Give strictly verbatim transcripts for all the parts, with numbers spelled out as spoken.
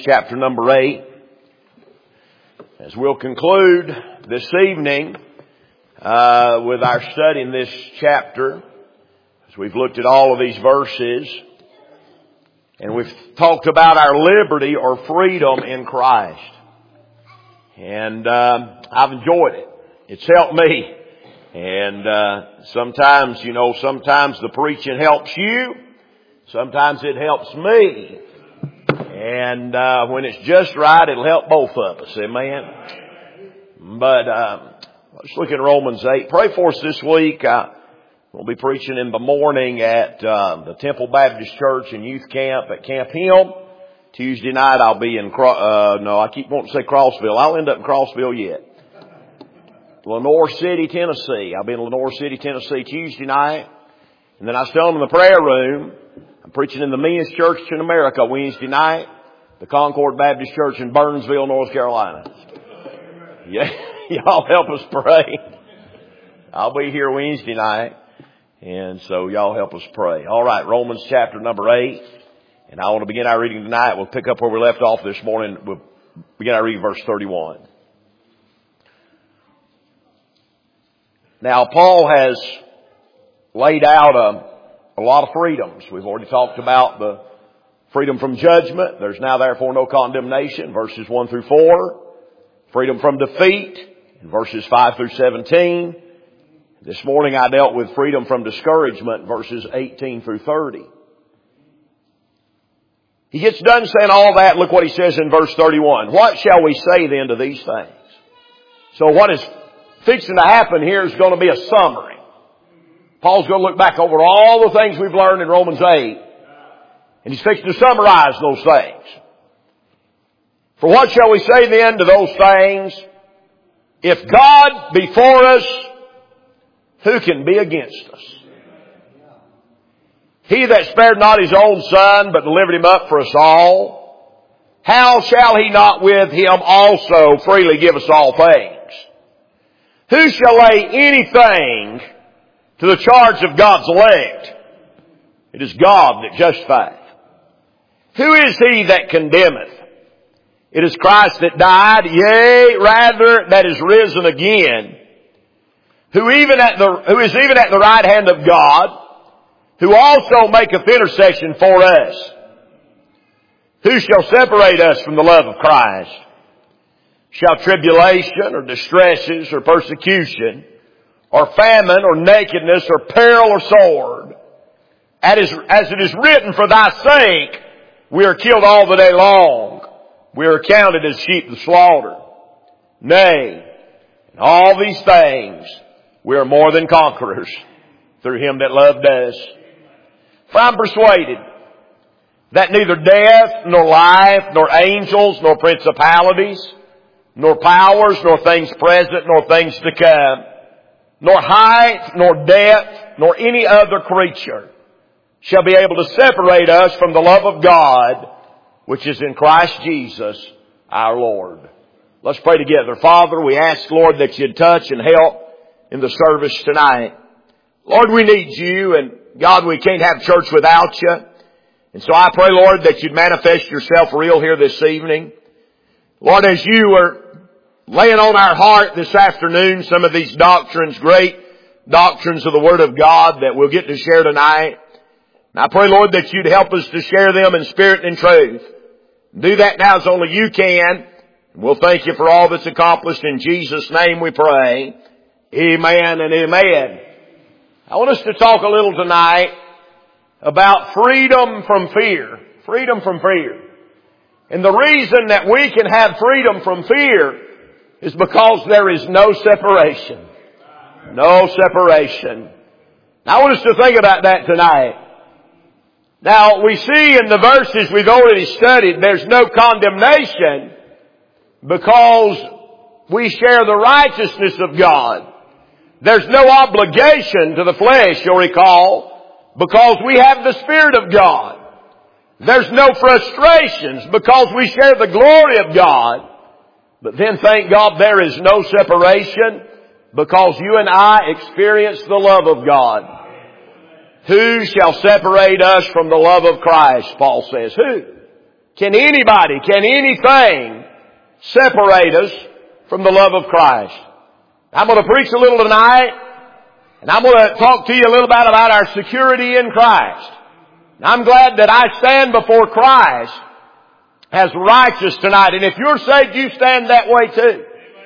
Chapter number eight. As we'll conclude this evening uh, with our study in this chapter, as we've looked at all of these verses, and we've talked about our liberty or freedom in Christ. And uh, I've enjoyed it. It's helped me. And uh, sometimes, you know, sometimes the preaching helps you. Sometimes it helps me. And uh, when it's just right, it'll help both of us. Amen. But uh, let's look at Romans eight. Pray for us this week. Uh, we'll be preaching in the morning at uh, the Temple Baptist Church and Youth Camp at Camp Hill. Tuesday night I'll be in, uh, no, I keep wanting to say Crossville. I'll end up in Crossville yet. Lenoir City, Tennessee. I'll be in Lenoir City, Tennessee Tuesday night. And then I stay in the prayer room. I'm preaching in the meanest church in America Wednesday night, the Concord Baptist Church in Burnsville, North Carolina. Yeah, y'all help us pray. I'll be here Wednesday night, and so y'all help us pray. All right, Romans chapter number eight, and I want to begin our reading tonight. We'll pick up where we left off this morning. We'll begin our reading verse thirty-one. Now, Paul has laid out a A lot of freedoms. We've already talked about the freedom from judgment. There's now therefore no condemnation, verses one through four. Freedom from defeat, in verses five through seventeen. This morning I dealt with freedom from discouragement, verses eighteen through thirty. He gets done saying all that. Look what he says in verse thirty-one. What shall we say then to these things? So what is fixing to happen here is going to be a summary. Paul's going to look back over all the things we've learned in Romans eight, and he's fixing to summarize those things. For what shall we say then to those things? If God be for us, who can be against us? He that spared not his own Son, but delivered him up for us all, how shall he not with him also freely give us all things? Who shall lay anything to the charge of God's elect? It is God that justifieth. Who is he that condemneth? It is Christ that died, yea, rather that is risen again, who even at the who is even at the right hand of God, who also maketh intercession for us. Who shall separate us from the love of Christ? Shall tribulation or distresses or persecution, or famine, or nakedness, or peril, or sword? As it is written, for thy sake we are killed all the day long. We are counted as sheep to slaughter. Nay, in all these things we are more than conquerors through him that loved us. For I am persuaded that neither death, nor life, nor angels, nor principalities, nor powers, nor things present, nor things to come, nor height, nor depth, nor any other creature shall be able to separate us from the love of God, which is in Christ Jesus our Lord. Let's pray together. Father, we ask, Lord, that you'd touch and help in the service tonight. Lord, we need you, and God, we can't have church without you. And so I pray, Lord, that you'd manifest yourself real here this evening. Lord, as you are laying on our heart this afternoon some of these doctrines, great doctrines of the Word of God that we'll get to share tonight. And I pray, Lord, that you'd help us to share them in spirit and in truth. Do that now as only you can. We'll thank you for all that's accomplished. In Jesus' name we pray. Amen and amen. I want us to talk a little tonight about freedom from fear. Freedom from fear. And the reason that we can have freedom from fear is because there is no separation. No separation. Now I want us to think about that tonight. Now we see in the verses we've already studied, there's no condemnation because we share the righteousness of God. There's no obligation to the flesh, you'll recall, because we have the Spirit of God. There's no frustrations because we share the glory of God. But then thank God there is no separation because you and I experience the love of God. Who shall separate us from the love of Christ? Paul says. Who? Can anybody, can anything separate us from the love of Christ? I'm going to preach a little tonight, and I'm going to talk to you a little bit about our security in Christ. I'm glad that I stand before Christ as righteous tonight. And if you're saved, you stand that way too.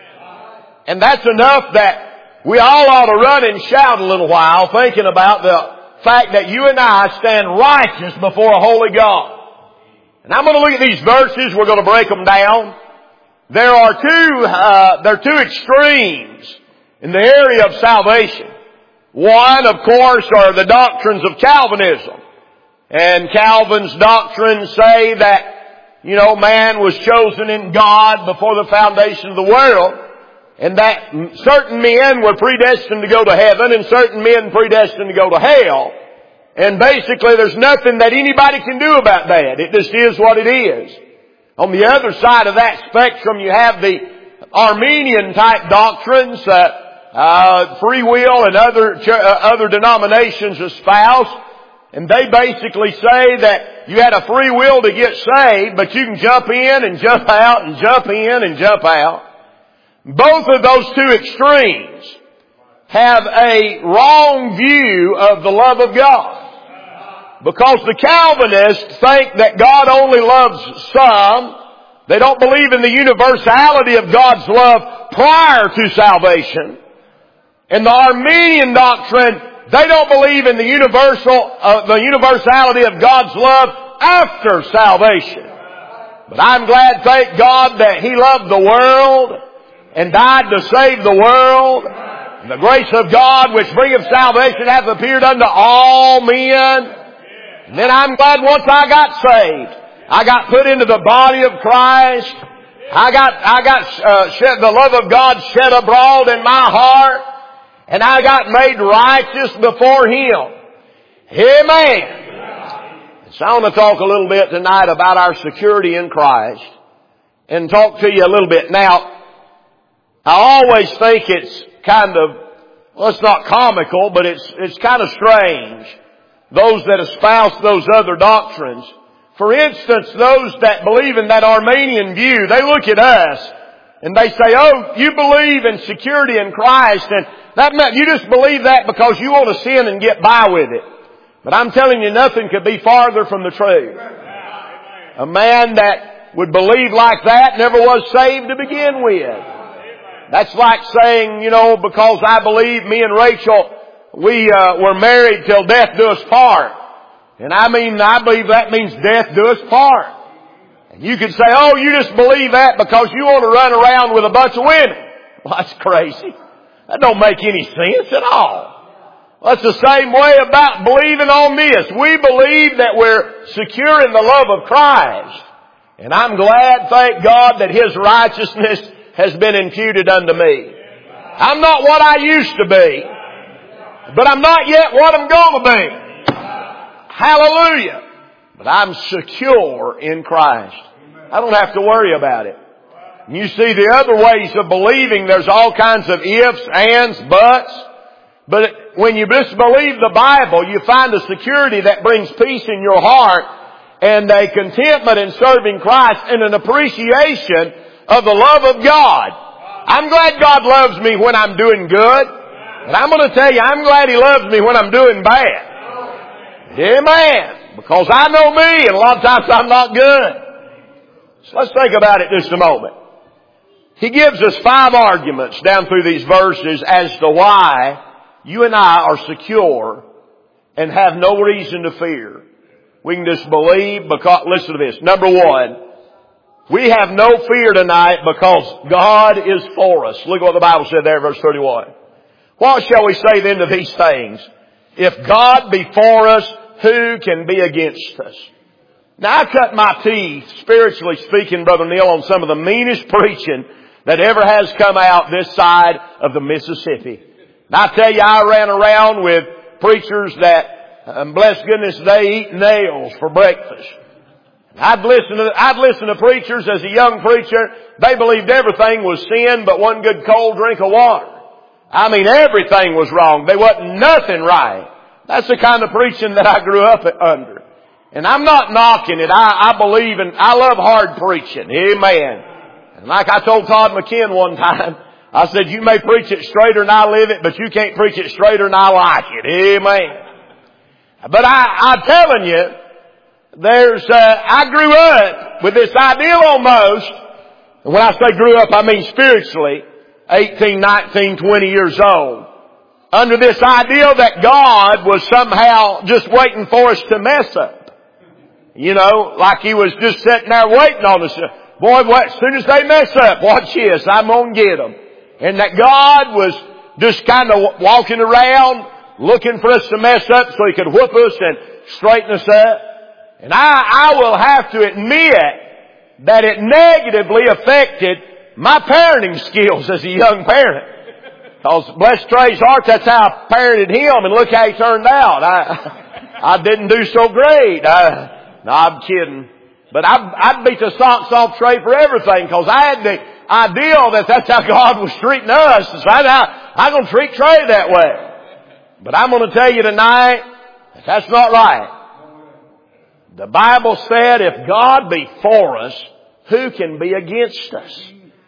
And that's enough that we all ought to run and shout a little while thinking about the fact that you and I stand righteous before a holy God. And I'm going to look at these verses. We're going to break them down. There are two, uh, there are two extremes in the area of salvation. One, of course, are the doctrines of Calvinism. And Calvin's doctrines say that, you know, man was chosen in God before the foundation of the world, and that certain men were predestined to go to heaven and certain men predestined to go to hell. And basically there's nothing that anybody can do about that. It just is what it is. On the other side of that spectrum, you have the Arminian type doctrines that uh, free will and other ch- uh, other denominations espouse. And they basically say that you had a free will to get saved, but you can jump in and jump out and jump in and jump out. Both of those two extremes have a wrong view of the love of God. Because the Calvinists think that God only loves some. They don't believe in the universality of God's love prior to salvation. And the Arminian doctrine, they don't believe in the universal, uh, the universality of God's love after salvation. But I'm glad, thank God, that He loved the world and died to save the world. And the grace of God which bringeth salvation hath appeared unto all men. And then I'm glad once I got saved, I got put into the body of Christ. I got, I got uh, shed, the love of God shed abroad in my heart. And I got made righteous before Him. Amen. So I want to talk a little bit tonight about our security in Christ. And talk to you a little bit. Now, I always think it's kind of, well, it's not comical, but it's, it's kind of strange. Those that espouse those other doctrines. For instance, those that believe in that Arminian view, they look at us and they say, oh, you believe in security in Christ, and that you just believe that because you want to sin and get by with it. But I'm telling you, nothing could be farther from the truth. A man that would believe like that never was saved to begin with. That's like saying, you know, because I believe me and Rachel, we uh, were married till death do us part. And I mean, I believe that means death do us part. And you could say, oh, you just believe that because you want to run around with a bunch of women. Well, that's crazy. That don't make any sense at all. Well, it's the same way about believing on this. We believe that we're secure in the love of Christ. And I'm glad, thank God, that His righteousness has been imputed unto me. I'm not what I used to be, but I'm not yet what I'm going to be. Hallelujah. But I'm secure in Christ. I don't have to worry about it. You see, the other ways of believing, there's all kinds of ifs, ands, buts. But when you just believe the Bible, you find a security that brings peace in your heart and a contentment in serving Christ and an appreciation of the love of God. I'm glad God loves me when I'm doing good. And I'm going to tell you, I'm glad He loves me when I'm doing bad. Amen. Because I know me, and a lot of times I'm not good. So let's think about it just a moment. He gives us five arguments down through these verses as to why you and I are secure and have no reason to fear. We can just believe because, listen to this. Number one, we have no fear tonight because God is for us. Look at what the Bible said there, verse thirty-one. What shall we say then to these things? If God be for us, who can be against us? Now, I cut my teeth, spiritually speaking, Brother Neil, on some of the meanest preaching that ever has come out this side of the Mississippi. And I tell you, I ran around with preachers that, um, bless goodness, they eat nails for breakfast. I'd listen to, I'd listen to preachers as a young preacher. They believed everything was sin but one good cold drink of water. I mean, everything was wrong. There wasn't nothing right. That's the kind of preaching that I grew up under. And I'm not knocking it. I, I believe in, I love hard preaching. Amen. And like I told Todd McKinn one time, I said, you may preach it straighter than I live it, but you can't preach it straighter than I like it. Amen. But I, I'm telling you, there's, uh, I grew up with this ideal almost. And when I say grew up, I mean spiritually, eighteen, nineteen, twenty years old. Under this ideal that God was somehow just waiting for us to mess up. You know, like He was just sitting there waiting on us. Boy, what, as soon as they mess up, watch this, I'm going to get them. And that God was just kind of walking around looking for us to mess up so He could whoop us and straighten us up. And I, I will have to admit that it negatively affected my parenting skills as a young parent. Because bless Trey's heart, that's how I parented him, and look how he turned out. I, I didn't do so great. I, no, I'm kidding. But I'd, I'd beat the socks off Trey for everything, because I had the ideal that that's how God was treating us. So I, I'm going to treat Trey that way. But I'm going to tell you tonight, that that's not right. The Bible said, if God be for us, who can be against us?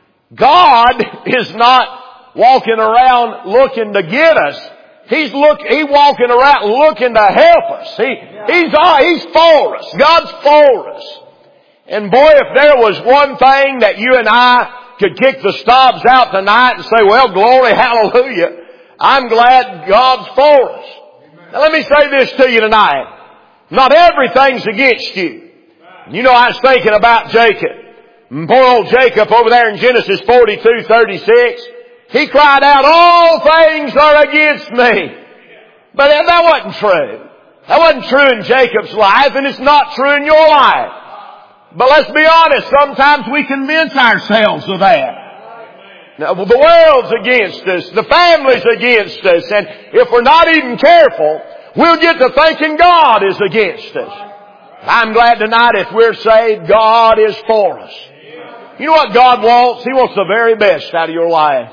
God is not walking around looking to get us. He's look, He's walking around looking to help us. He, he's, He's for us. God's for us. And boy, if there was one thing that you and I could kick the stops out tonight and say, well, glory, hallelujah, I'm glad God's for us. Now let me say this to you tonight. Not everything's against you. You know, I was thinking about Jacob. Poor old Jacob over there in Genesis forty-two thirty-six. He cried out, all things are against me. But that wasn't true. That wasn't true in Jacob's life, and it's not true in your life. But let's be honest, sometimes we convince ourselves of that. Now, the world's against us, the family's against us, and if we're not even careful, we'll get to thinking God is against us. I'm glad tonight if we're saved, God is for us. You know what God wants? He wants the very best out of your life.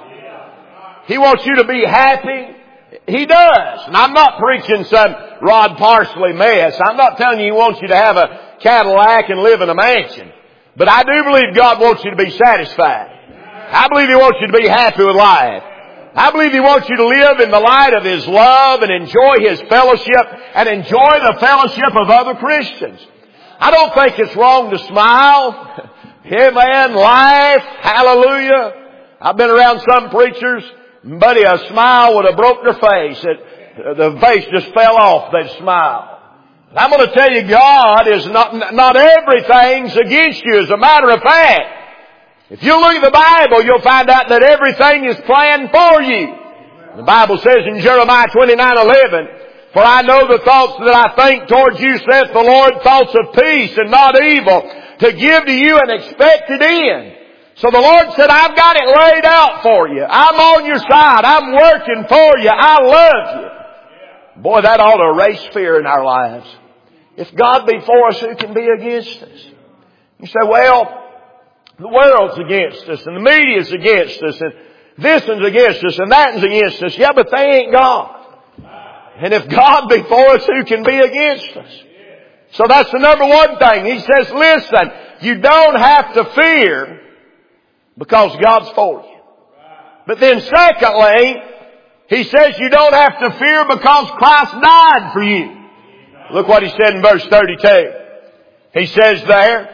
He wants you to be happy. He does. And I'm not preaching some Rod Parsley mess. I'm not telling you He wants you to have a Cadillac and live in a mansion. But I do believe God wants you to be satisfied. I believe He wants you to be happy with life. I believe He wants you to live in the light of His love and enjoy His fellowship and enjoy the fellowship of other Christians. I don't think it's wrong to smile. Amen. Life. Hallelujah. I've been around some preachers, buddy, a smile would have broke their face. It, the face just fell off. They'd smile. I'm going to tell you, God is not, not everything's against you. As a matter of fact, if you look at the Bible, you'll find out that everything is planned for you. The Bible says in Jeremiah twenty-nine eleven, for I know the thoughts that I think towards you, saith the Lord, thoughts of peace and not evil, to give to you an expected end. So the Lord said, I've got it laid out for you. I'm on your side. I'm working for you. I love you. Boy, that ought to erase fear in our lives. If God be for us, who can be against us? You say, well, the world's against us, and the media's against us, and this one's against us, and that one's against us. Yeah, but they ain't God. And if God be for us, who can be against us? So that's the number one thing. He says, listen, you don't have to fear because God's for you. But then secondly, He says you don't have to fear because Christ died for you. Look what He said in verse thirty-two. He says there,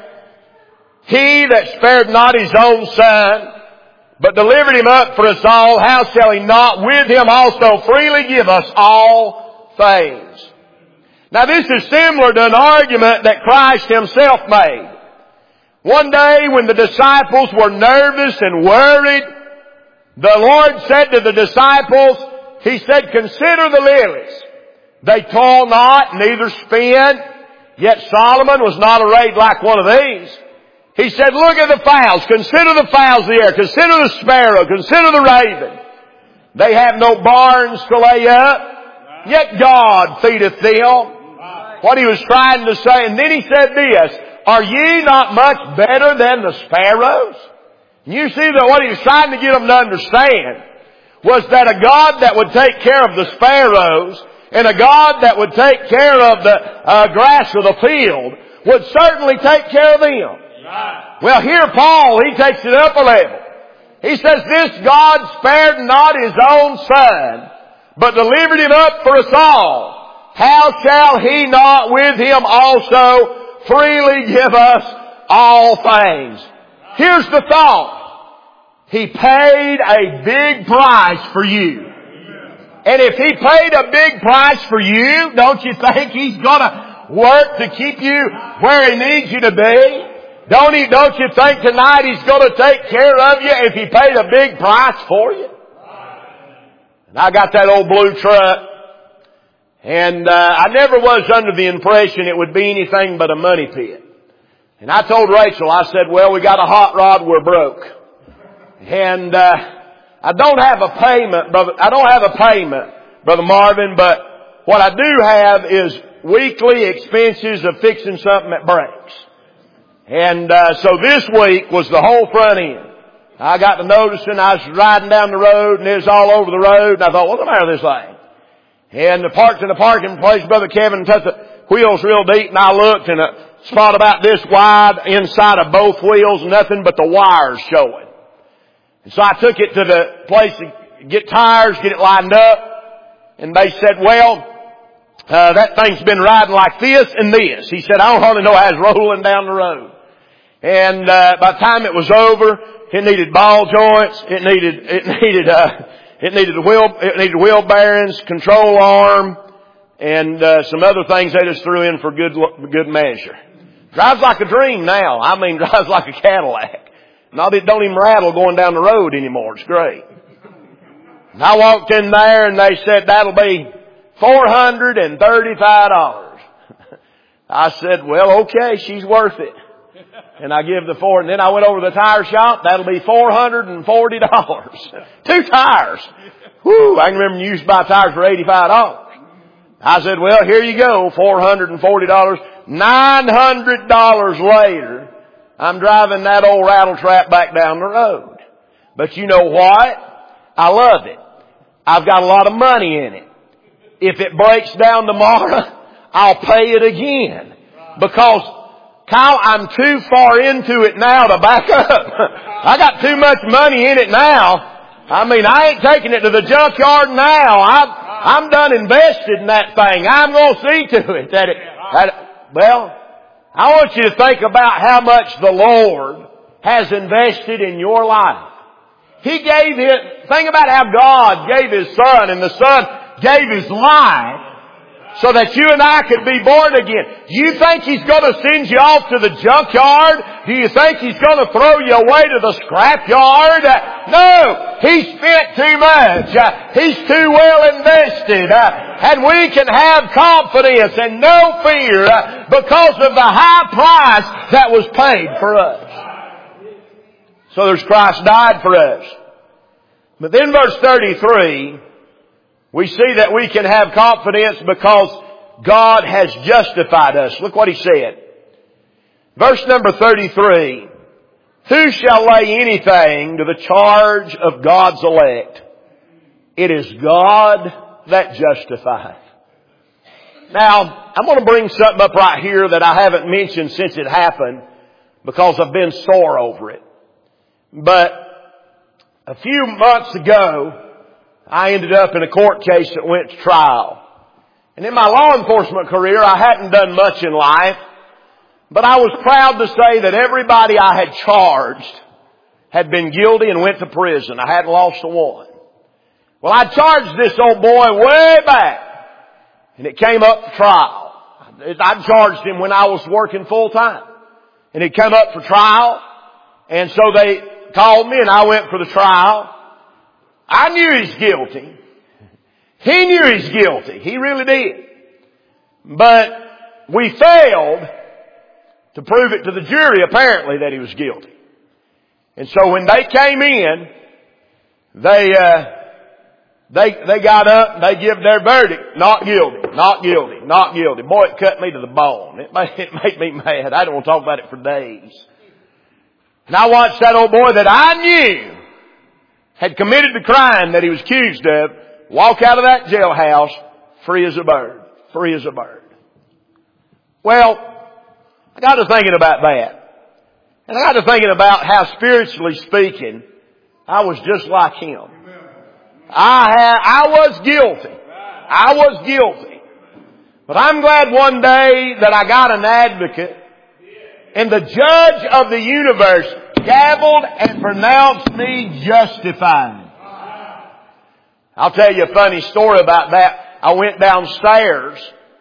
He that spared not His own Son, but delivered Him up for us all, how shall He not with Him also freely give us all things? Now this is similar to an argument that Christ Himself made. One day when the disciples were nervous and worried, the Lord said to the disciples, He said, consider the lilies. They toil not, neither spin, yet Solomon was not arrayed like one of these. He said, look at the fowls. Consider the fowls of the air. Consider the sparrow. Consider the raven. They have no barns to lay up, yet God feedeth them. What He was trying to say. And then He said this, are ye not much better than the sparrows? And you see that what He was trying to get them to understand was that a God that would take care of the sparrows And a God that would take care of the uh, grass of the field would certainly take care of them. Right. Well, here Paul, he takes it up a level. He says, this God spared not His own Son, but delivered Him up for us all. How shall He not with Him also freely give us all things? Here's the thought. He paid a big price for you. And if He paid a big price for you, don't you think He's gonna work to keep you where He needs you to be? Don't he, don't you think tonight He's gonna take care of you if He paid a big price for you? And I got that old blue truck, and uh, I never was under the impression it would be anything but a money pit. And I told Rachel, I said, well, we got a hot rod, we're broke. And uh I don't have a payment, brother. I don't have a payment, Brother Marvin, but what I do have is weekly expenses of fixing something that breaks. And uh, so this week was the whole front end. I got to noticing I was riding down the road and it was all over the road, and I thought, what's the matter with this thing? And the parked in the parking place, Brother Kevin touched the wheels real deep, and I looked, and a spot about this wide inside of both wheels, nothing but the wires showing. And so I took it to the place to get tires, get it lined up. And they said, well, uh, that thing's been riding like this and this. He said, I don't hardly know how it's rolling down the road. And uh, by the time it was over, it needed ball joints. It needed, it needed, uh, it needed a wheel, it needed wheel bearings, control arm, and uh, some other things they just threw in for good, good measure. Drives like a dream now. I mean, drives like a Cadillac. Not that it don't even rattle going down the road anymore. It's great. And I walked in there and they said, that'll be four hundred thirty-five dollars. I said, well, okay, she's worth it. And I give the four, and then I went over to the tire shop. That'll be four hundred forty dollars. Two tires. Whew, I can remember you used to buy tires for eighty-five dollars. I said, well, here you go, four hundred forty dollars. nine hundred dollars later, I'm driving that old rattle trap back down the road. But you know what? I love it. I've got a lot of money in it. If it breaks down tomorrow, I'll pay it again. Because, Kyle, I'm too far into it now to back up. I got too much money in it now. I mean, I ain't taking it to the junkyard now. I'm, I'm done invested in that thing. I'm going to see to it that it, that it, well, I want you to think about how much the Lord has invested in your life. He gave it, think about how God gave His Son, and the Son gave His life so that you and I could be born again. Do you think He's going to send you off to the junkyard? Do you think He's going to throw you away to the scrapyard? No! He spent too much. He's too well invested. And we can have confidence and no fear because of the high price that was paid for us. So there's Christ died for us. But then verse thirty-three, we see that we can have confidence because God has justified us. Look what he said. Verse number thirty-three. Who shall lay anything to the charge of God's elect? It is God that justifieth. Now, I'm going to bring something up right here that I haven't mentioned since it happened because I've been sore over it. But a few months ago, I ended up in a court case that went to trial. And in my law enforcement career, I hadn't done much in life, but I was proud to say that everybody I had charged had been guilty and went to prison. I hadn't lost a one. Well, I charged this old boy way back, and it came up for trial. I charged him when I was working full time, and it came up for trial, and so they called me, and I went for the trial. I knew he's guilty. He knew he's guilty. He really did. But we failed to prove it to the jury, apparently, that he was guilty. And so when they came in, they, uh, they, they got up and they give their verdict. Not guilty, not guilty, not guilty. Boy, it cut me to the bone. It made, it made me mad. I don't want to talk about it for days. And I watched that old boy that I knew had committed the crime that he was accused of walk out of that jailhouse Free as a bird. Free as a bird. Well, I got to thinking about that. And I got to thinking about how, spiritually speaking, I was just like him. I had, I was guilty. I was guilty. But I'm glad one day that I got an advocate, and the judge of the universe gavelled and pronounced me justified. I'll tell you a funny story about that. I went downstairs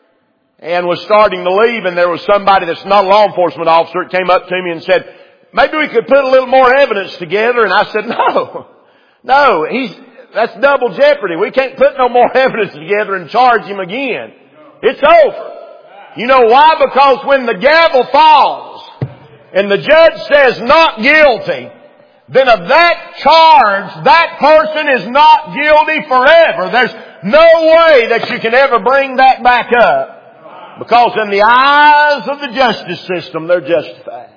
and was starting to leave, and there was somebody that's not a law enforcement officer that came up to me and said, maybe we could put a little more evidence together. And I said, no, no, he's, that's double jeopardy. We can't put no more evidence together and charge him again. It's over. You know why? Because when the gavel falls and the judge says not guilty, then of that charge, that person is not guilty forever. There's no way that you can ever bring that back up. Because in the eyes of the justice system, they're justified.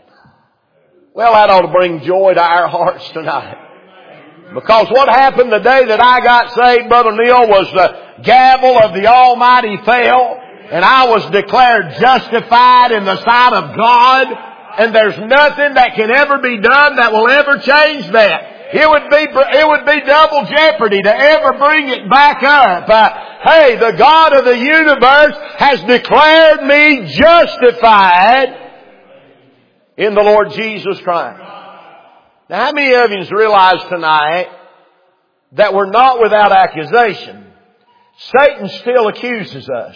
Well, that ought to bring joy to our hearts tonight. Because what happened the day that I got saved, Brother Neil, was the gavel of the Almighty fell, and I was declared justified in the sight of God. And there's nothing that can ever be done that will ever change that. It would be, it would be double jeopardy to ever bring it back up. Uh, hey, the God of the universe has declared me justified in the Lord Jesus Christ. Now, how many of you realize tonight that we're not without accusation? Satan still accuses us.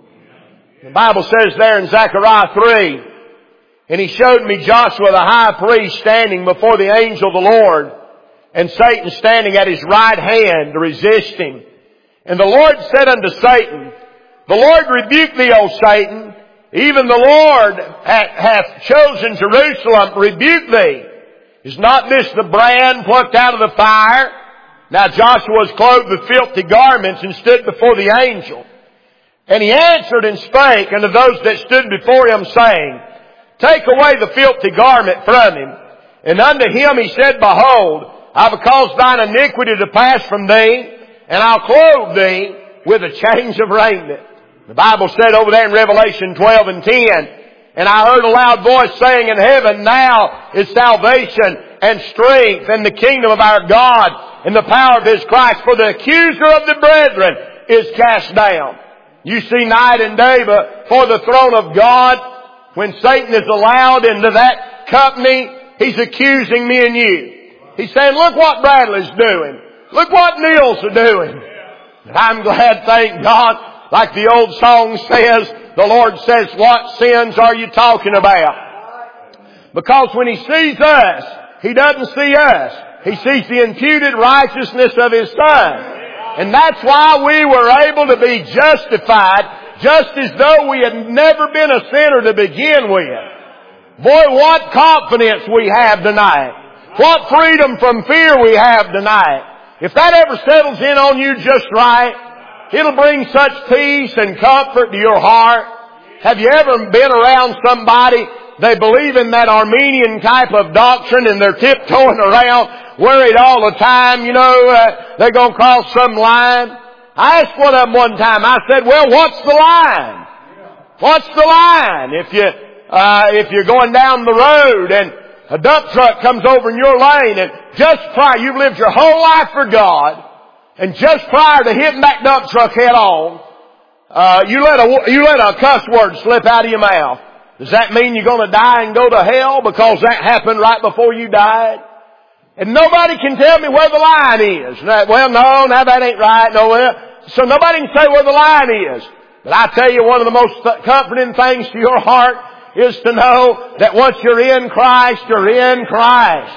The Bible says there in Zechariah three, and he showed me Joshua the high priest standing before the angel of the Lord, and Satan standing at his right hand to resist him. And the Lord said unto Satan, the Lord rebuke thee, O Satan. Even the Lord hath chosen Jerusalem, rebuke thee. Is not this the brand plucked out of the fire? Now Joshua was clothed with filthy garments and stood before the angel. And he answered and spake unto those that stood before him, saying, take away the filthy garment from him. And unto him he said, behold, I have caused thine iniquity to pass from thee, and I'll clothe thee with a change of raiment. The Bible said over there in Revelation twelve and ten, and I heard a loud voice saying in heaven, now is salvation and strength and the kingdom of our God and the power of His Christ. For the accuser of the brethren is cast down. You see night and day before the throne of God, when Satan is allowed into that company, he's accusing me and you. He's saying, look what Bradley's doing. Look what Neil's doing. And I'm glad, thank God, like the old song says, the Lord says, what sins are you talking about? Because when He sees us, He doesn't see us. He sees the imputed righteousness of His Son. And that's why we were able to be justified, just as though we had never been a sinner to begin with. Boy, what confidence we have tonight. What freedom from fear we have tonight. If that ever settles in on you just right, it'll bring such peace and comfort to your heart. Have you ever been around somebody, they believe in that Armenian type of doctrine and they're tiptoeing around, worried all the time, you know, uh, they're going to cross some line? I asked one of them one time, I said, well, what's the line? What's the line? If you, uh, if you're going down the road and a dump truck comes over in your lane, and just prior, you've lived your whole life for God, and just prior to hitting that dump truck head on, uh, you let a, you let a cuss word slip out of your mouth. Does that mean you're going to die and go to hell because that happened right before you died? And nobody can tell me where the line is. Well, no, now that ain't right. No, well, so nobody can say where the line is. But I tell you, one of the most comforting things to your heart is to know that once you're in Christ, you're in Christ.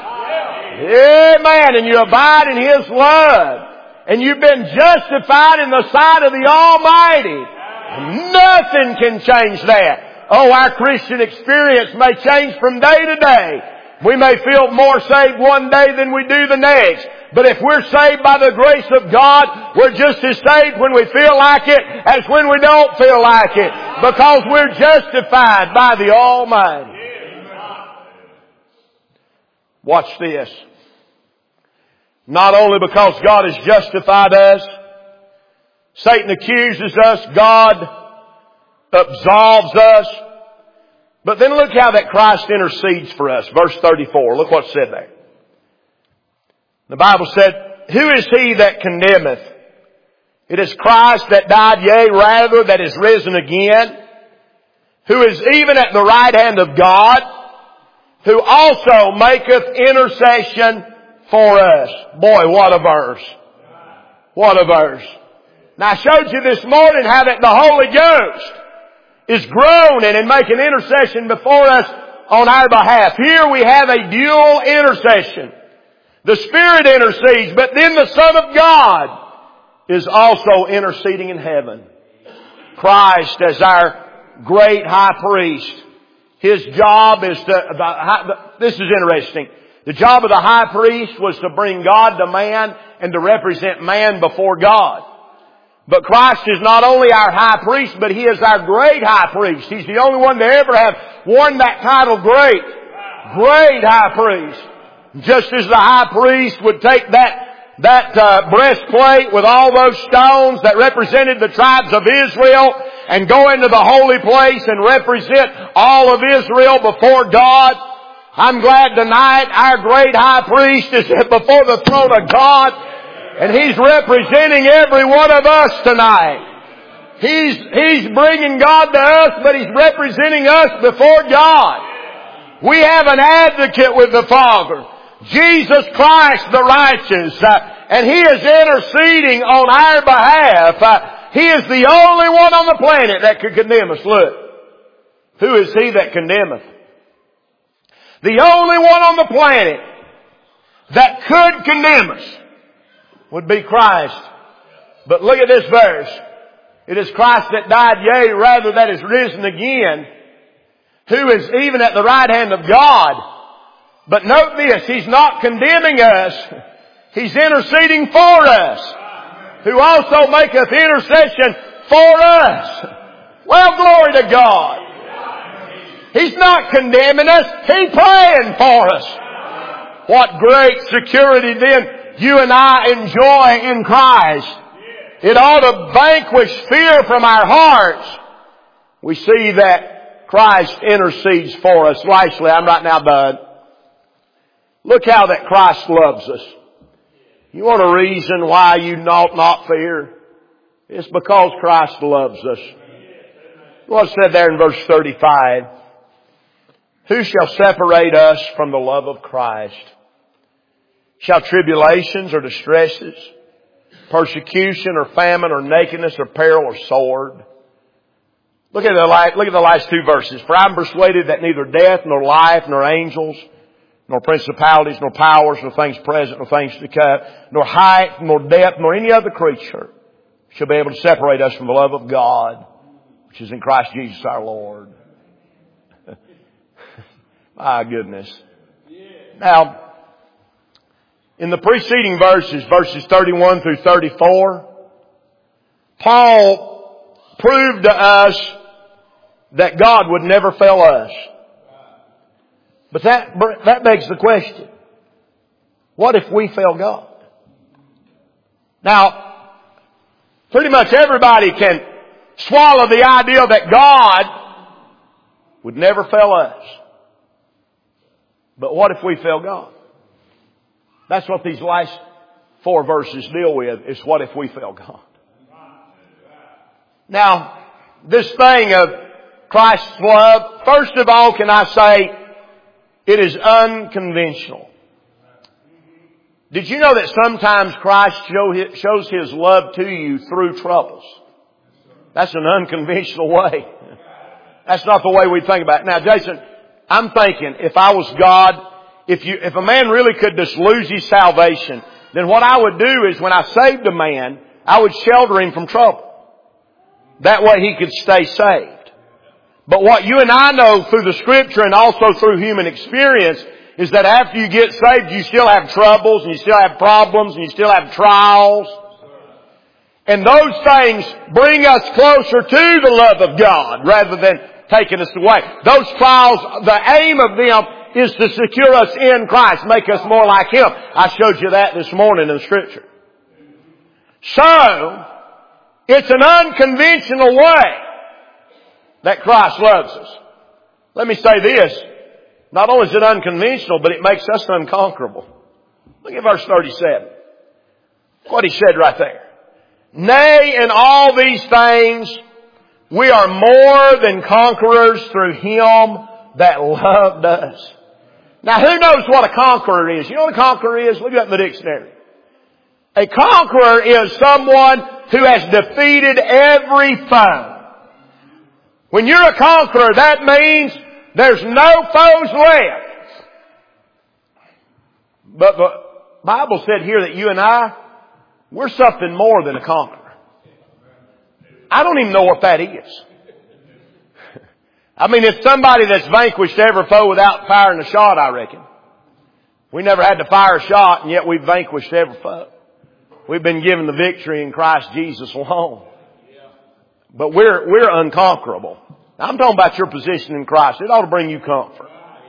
Amen. And you abide in His love. And you've been justified in the sight of the Almighty. Nothing can change that. Oh, our Christian experience may change from day to day. We may feel more saved one day than we do the next. But if we're saved by the grace of God, we're just as saved when we feel like it as when we don't feel like it. Because we're justified by the Almighty. Watch this. Not only because God has justified us, Satan accuses us. God absolves us. But then look how that Christ intercedes for us. Verse thirty-four. Look what's said there. The Bible said, who is he that condemneth? It is Christ that died, yea, rather, that is risen again, who is even at the right hand of God, who also maketh intercession for us. Boy, what a verse. What a verse. Now I showed you this morning how that the Holy Ghost is groaning and making intercession before us on our behalf. Here we have a dual intercession. The Spirit intercedes, but then the Son of God is also interceding in heaven. Christ as our great high priest. His job is to, the, this is interesting. The job of the high priest was to bring God to man and to represent man before God. But Christ is not only our high priest, but He is our great high priest. He's the only one to ever have worn that title, great. Great high priest. Just as the high priest would take that that uh, breastplate with all those stones that represented the tribes of Israel and go into the holy place and represent all of Israel before God. I'm glad tonight our great high priest is before the throne of God, and He's representing every one of us tonight. He's, He's bringing God to us, but He's representing us before God. We have an advocate with the Father, Jesus Christ the righteous, uh, and He is interceding on our behalf. Uh, he is the only one on the planet that could condemn us. Look, who is He that condemneth? The only one on the planet that could condemn us would be Christ. But look at this verse. It is Christ that died, yea, rather that is risen again, who is even at the right hand of God. But note this, He's not condemning us. He's interceding for us. Who also maketh intercession for us. Well, glory to God. He's not condemning us. He's praying for us. What great security then you and I enjoy in Christ. It ought to vanquish fear from our hearts. We see that Christ intercedes for us. Lastly, I'm right now done. Look how that Christ loves us. You want a reason why you ought not fear? It's because Christ loves us. What's said there in verse thirty-five? Who shall separate us from the love of Christ? Shall tribulations or distresses, persecution or famine or nakedness or peril or sword? Look at the last, look at the last two verses. For I am persuaded that neither death nor life nor angels nor principalities, nor powers, nor things present, nor things to come, nor height, nor depth, nor any other creature shall be able to separate us from the love of God, which is in Christ Jesus our Lord. My goodness. Now, in the preceding verses, verses thirty-one through thirty-four, Paul proved to us that God would never fail us. But that, that begs the question, what if we fail God? Now, pretty much everybody can swallow the idea that God would never fail us. But what if we fail God? That's what these last four verses deal with, is what if we fail God? Now, this thing of Christ's love, first of all, can I say, it is unconventional. Did you know that sometimes Christ shows His love to you through troubles? That's an unconventional way. That's not the way we think about it. Now, Jason, I'm thinking, if I was God, if you, if a man really could just lose his salvation, then what I would do is when I saved a man, I would shelter him from trouble. That way he could stay saved. But what you and I know through the Scripture and also through human experience is that after you get saved, you still have troubles and you still have problems and you still have trials. And those things bring us closer to the love of God rather than taking us away. Those trials, the aim of them is to secure us in Christ, make us more like Him. I showed you that this morning in the Scripture. So, It's an unconventional way that Christ loves us. Let me say this. Not only is it unconventional, but it makes us unconquerable. Look at verse thirty-seven. What he said right there. Nay, in all these things, we are more than conquerors through Him that loved us. Now, who knows what a conqueror is? You know what a conqueror is? Look it up in the dictionary. A conqueror is someone who has defeated every foe. When you're a conqueror, that means there's no foes left. But the Bible said here that you and I, we're something more than a conqueror. I don't even know what that is. I mean, it's somebody that's vanquished every foe without firing a shot, I reckon. We never had to fire a shot, and yet we've vanquished every foe. We've been given the victory in Christ Jesus alone. But we're, we're unconquerable. I'm talking about your position in Christ. It ought to bring you comfort.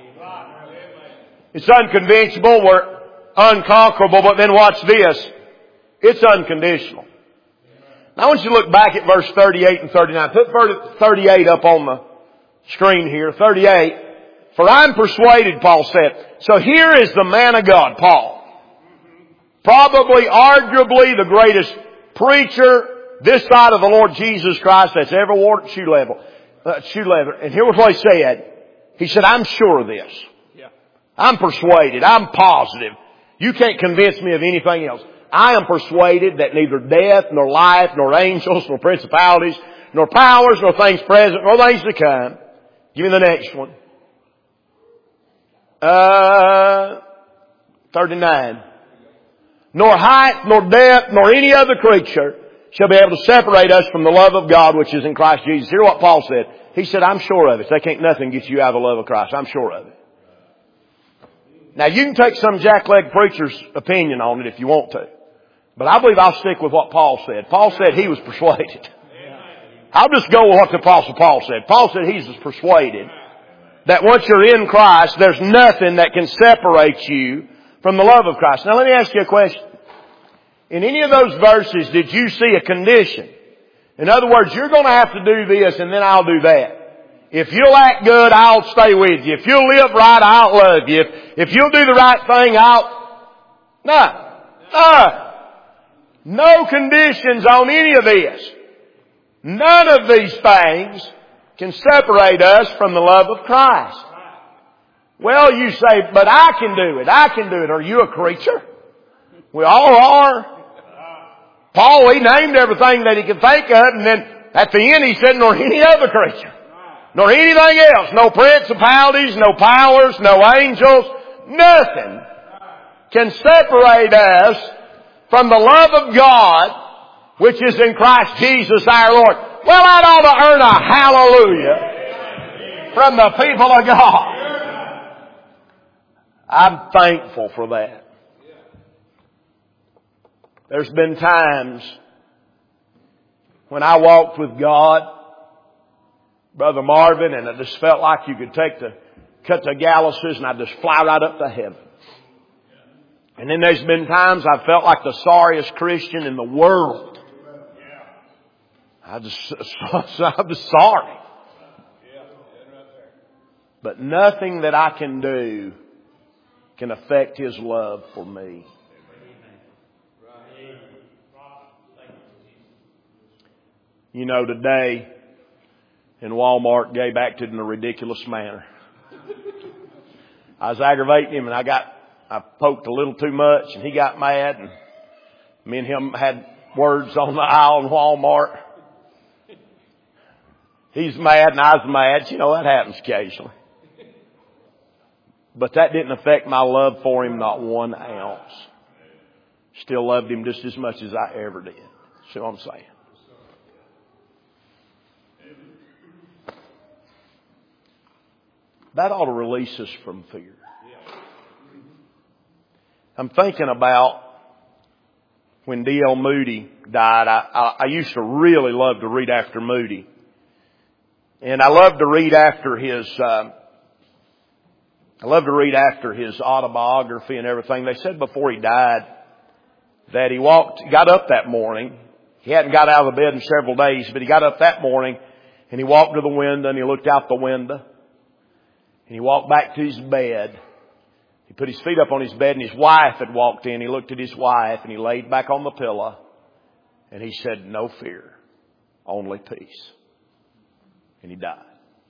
It's unconventional. We're unconquerable. But then watch this. It's unconditional. Now I want you to look back at verse thirty-eight and thirty-nine. Put thirty-eight up on the screen here. thirty-eight. For I'm persuaded, Paul said. So here is the man of God, Paul. Probably, arguably, the greatest preacher this side of the Lord Jesus Christ that's ever walked shoe level. Uh, shoe leather. And here was what he said. He said, I'm sure of this. Yeah. I'm persuaded. I'm positive. You can't convince me of anything else. I am persuaded that neither death, nor life, nor angels, nor principalities, nor powers, nor things present, nor things to come. Give me the next one. Uh, thirty-nine. Nor height, nor depth, nor any other creature shall be able to separate us from the love of God which is in Christ Jesus. Hear what Paul said. He said, I'm sure of it. They can't nothing get you out of the love of Christ. I'm sure of it. Now you can take some jackleg preacher's opinion on it if you want to. But I believe I'll stick with what Paul said. Paul said he was persuaded. I'll just go with what the Apostle Paul said. Paul said he's persuaded that once you're in Christ, there's nothing that can separate you from the love of Christ. Now let me ask you a question. In any of those verses, did you see a condition? In other words, you're going to have to do this and then I'll do that. If you'll act good, I'll stay with you. If you'll live right, I'll love you. If, if you'll do the right thing, I'll... No. No. No conditions on any of this. None of these things can separate us from the love of Christ. Well, you say, but I can do it. I can do it. Are you a creature? We all are. Paul, he named everything that he could think of, and then at the end he said, nor any other creature. Nor anything else. No principalities, no powers, no angels. Nothing can separate us from the love of God which is in Christ Jesus our Lord. Well, that ought to earn a hallelujah from the people of God. I'm thankful for that. There's been times when I walked with God, Brother Marvin, and I just felt like you could take the, cut the galluses and I'd just fly right up to heaven. And then there's been times I felt like the sorriest Christian in the world. I just, I'm just sorry. But nothing that I can do can affect His love for me. You know, today in Walmart, Gabe acted in a ridiculous manner. I was aggravating him and I got, I poked a little too much and he got mad and me and him had words on the aisle in Walmart. He's mad and I was mad. You know, that happens occasionally. But that didn't affect my love for him, not one ounce. Still loved him just as much as I ever did. See what I'm saying? That ought to release us from fear. I'm thinking about when D L Moody died. I, I, I used to really love to read after Moody. And I love to read after his, uh, I love to read after his autobiography and everything. They said before he died that he walked, got up that morning He hadn't got out of the bed in several days, but he got up that morning and he walked to the window and he looked out the window. And he walked back to his bed. He put his feet up on his bed and his wife had walked in. He looked at his wife and he laid back on the pillow and he said, "No fear, only peace." And he died.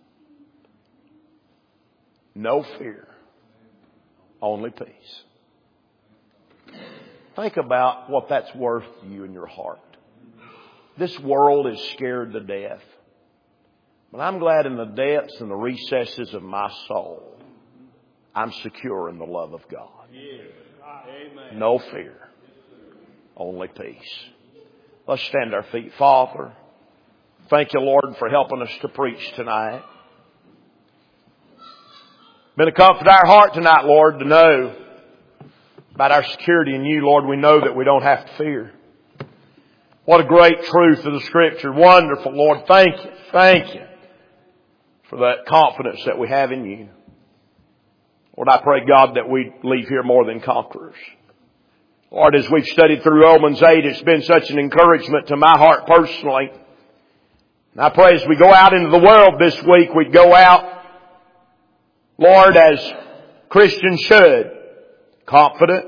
No fear, only peace. Think about what that's worth to you in your heart. This world is scared to death. But I'm glad in the depths and the recesses of my soul, I'm secure in the love of God. No fear, only peace. Let's stand to our feet. Father, thank you, Lord, for helping us to preach tonight. Been a comfort to our heart tonight, Lord, to know about our security in you. Lord, we know that we don't have to fear. What a great truth of the Scripture. Wonderful, Lord. Thank you. Thank you for that confidence that we have in you. Lord, I pray, God, that we leave here more than conquerors. Lord, as we've studied through Romans eight, it's been such an encouragement to my heart personally. And I pray as we go out into the world this week, we'd go out, Lord, as Christians should, confident,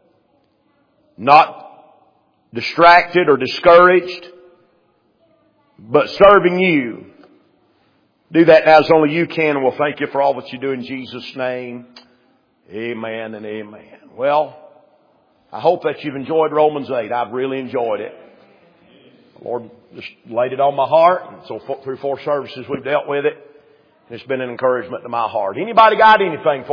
not distracted or discouraged, but serving you. Do that now as only you can, and we'll thank you for all that you do in Jesus' name. Amen and amen. Well, I hope that you've enjoyed Romans eight. I've really enjoyed it. The Lord just laid it on my heart, and so through four services we've dealt with it. It's been an encouragement to my heart. Anybody got anything for